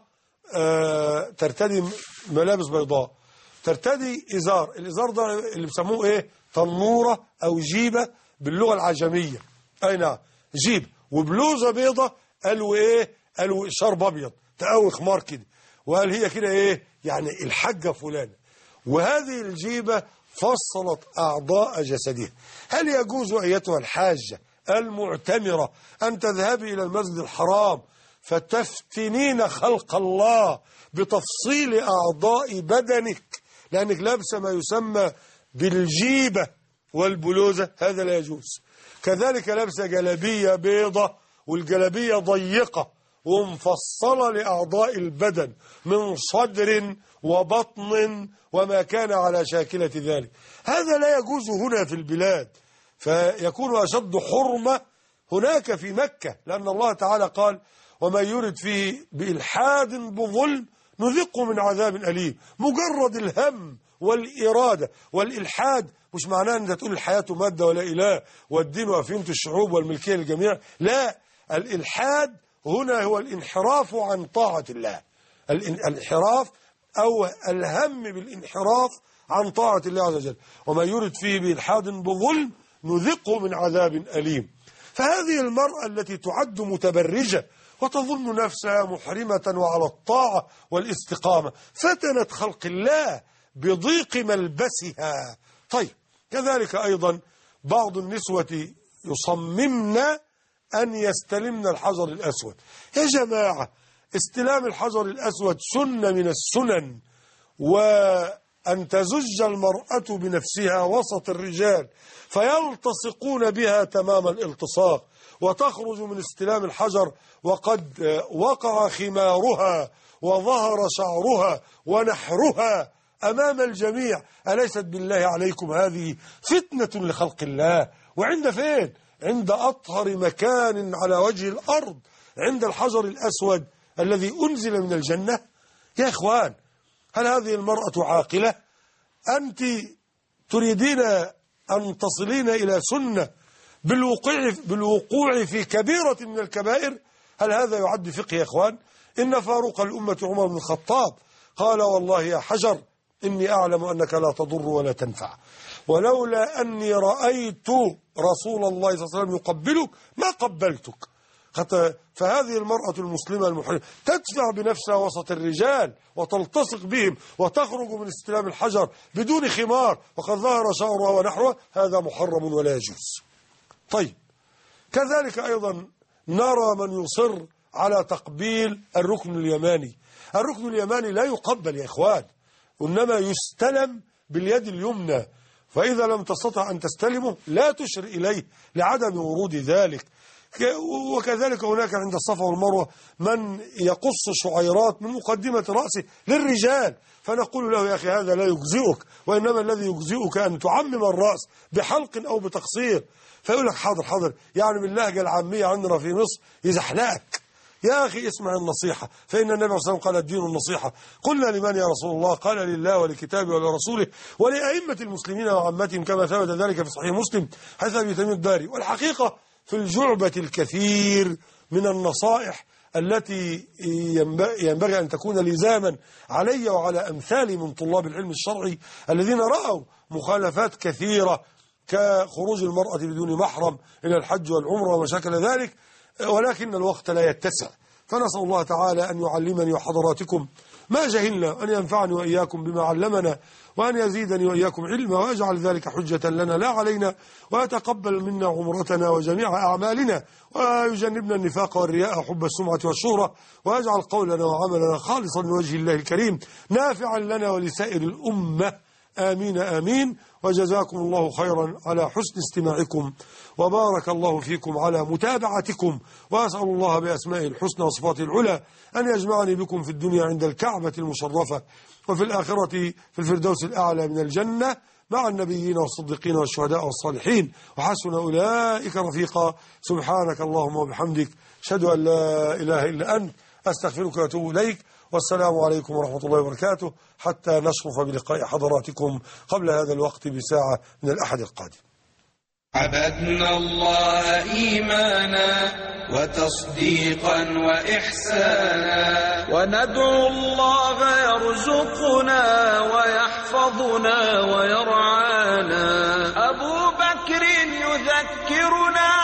A: ترتدي ملابس بيضاء، ترتدي إزار. الإزار ده اللي بيسموه إيه؟ تنورة أو جيبة باللغة العجمية. أي نعم، جيب وبلوزة بيضة. قالوا إيه؟ قالوا شرب أبيض تقوي خمار كده، وقال هي كده إيه؟ يعني الحاجة فلانة. وهذه الجيبة فصلت أعضاء جسدها. هل يجوز أيتها الحاجة المعتمرة أن تذهبي إلى المسجد الحرام فتفتنين خلق الله بتفصيل أعضاء بدنك لأنك لابسة ما يسمى بالجيبة والبلوزة؟ هذا لا يجوز. كذلك لابسة جلابية بيضة والجلابية ضيقة ومفصلة لأعضاء البدن من صدر وبطن وما كان على شاكلة ذلك، هذا لا يجوز هنا في البلاد، فيكون أشد حرمة هناك في مكة، لأن الله تعالى قال ومن يرد فيه بإلحاد بظلم نذقه من عذاب أليم. مجرد الهم والإرادة والإلحاد مش معناه أن تقول الحياة مادة ولا إله والدين وأفهمة الشعوب والملكية للجميع، لا، الإلحاد هنا هو الانحراف عن طاعة الله، الانحراف أو الهم بالانحراف عن طاعة الله عز وجل. ومن يرد فيه بإلحاد بظلم نذقه من عذاب أليم. فهذه المرأة التي تعد متبرجة وتظن نفسها محرمة وعلى الطاعة والاستقامة فتنت خلق الله بضيق ملبسها. طيب كذلك أيضا بعض النسوة يصممن أن يستلمن الحجر الأسود. يا جماعة، استلام الحجر الأسود سنة من السنن، وأن تزج المرأة بنفسها وسط الرجال فيلتصقون بها تمام الالتصاق وتخرج من استلام الحجر وقد وقع خمارها وظهر شعرها ونحرها أمام الجميع. أليست بالله عليكم هذه فتنة لخلق الله؟ وعند فين؟ عند أطهر مكان على وجه الأرض، عند الحجر الأسود الذي أنزل من الجنة. يا إخوان، هل هذه المرأة عاقلة؟ أنت تريدين أن تصلين إلى سنة بالوقوع في كبيرة من الكبائر؟ هل هذا يعد فقه يا إخوان؟ إن فاروق الأمة عمر بن الخطاب قال والله يا حجر إني أعلم أنك لا تضر ولا تنفع، ولولا أني رأيت رسول الله صلى الله عليه وسلم يقبلك ما قبلتك. فهذه المرأة المسلمة المحرمة تدفع بنفسها وسط الرجال وتلتصق بهم وتخرج من استلام الحجر بدون خمار وقد ظهر شعرها ونحوها، هذا محرم ولا يجوز. طيب كذلك أيضا نرى من يصر على تقبيل الركن اليماني. الركن اليماني لا يقبل يا إخوان، إنما يستلم باليد اليمنى، فإذا لم تستطع أن تستلمه لا تشر إليه لعدم ورود ذلك. وكذلك هناك عند الصفا والمروة من يقص شعيرات من مقدمة رأسه للرجال، فنقول له يا أخي هذا لا يجزئك، وإنما الذي يجزئك أن تعمم الرأس بحلق أو بتقصير. فيقول لك حاضر حاضر، يعني باللهجة العامية عندنا في مصر يزحلقك. يا أخي اسمع النصيحة، فإن النبي صلى الله عليه وسلم قال الدين النصيحة. قلنا لمن يا رسول الله؟ قال لله ولكتابه ولرسوله ولأئمة المسلمين وعامتهم، كما ثبت ذلك في صحيح مسلم حديث أبي تميم الداري. والحقيقة في الجعبة الكثير من النصائح التي ينبغي أن تكون لزاما علي وعلى أمثالي من طلاب العلم الشرعي الذين رأوا مخالفات كثيرة كخروج المرأة بدون محرم إلى الحج والعمرة وما شاكل ذلك، ولكن الوقت لا يتسع. فنسأل الله تعالى أن يعلمني وحضراتكم ما جهلنا، وأن ينفعني وإياكم بما علمنا، وأن يزيدني وإياكم علما، ويجعل ذلك حجة لنا لا علينا، ويتقبل منا عمرتنا وجميع أعمالنا، ويجنبنا النفاق والرياء وحب السمعة والشهرة، ويجعل قولنا وعملنا خالصا لوجه الله الكريم نافعا لنا ولسائر الأمة. آمين آمين. وجزاكم الله خيرا على حسن استماعكم، وبارك الله فيكم على متابعتكم، وأسأل الله بأسمائه الحسنى وصفاته العلى أن يجمعني بكم في الدنيا عند الكعبة المشرفة، وفي الآخرة في الفردوس الأعلى من الجنة مع النبيين والصديقين والشهداء والصالحين، وحسن أولئك رفيقا. سبحانك اللهم وبحمدك، أشهد أن لا إله إلا أنت، أستغفرك وأتوب إليك. والسلام عليكم ورحمة الله وبركاته، حتى نشرف بلقاء حضراتكم قبل هذا الوقت بساعة من الأحد القادم.
D: عبدنا الله إيمانا وتصديقا وإحسانا، وندعو الله يرزقنا ويحفظنا ويرعانا. أبو بكر يذكرنا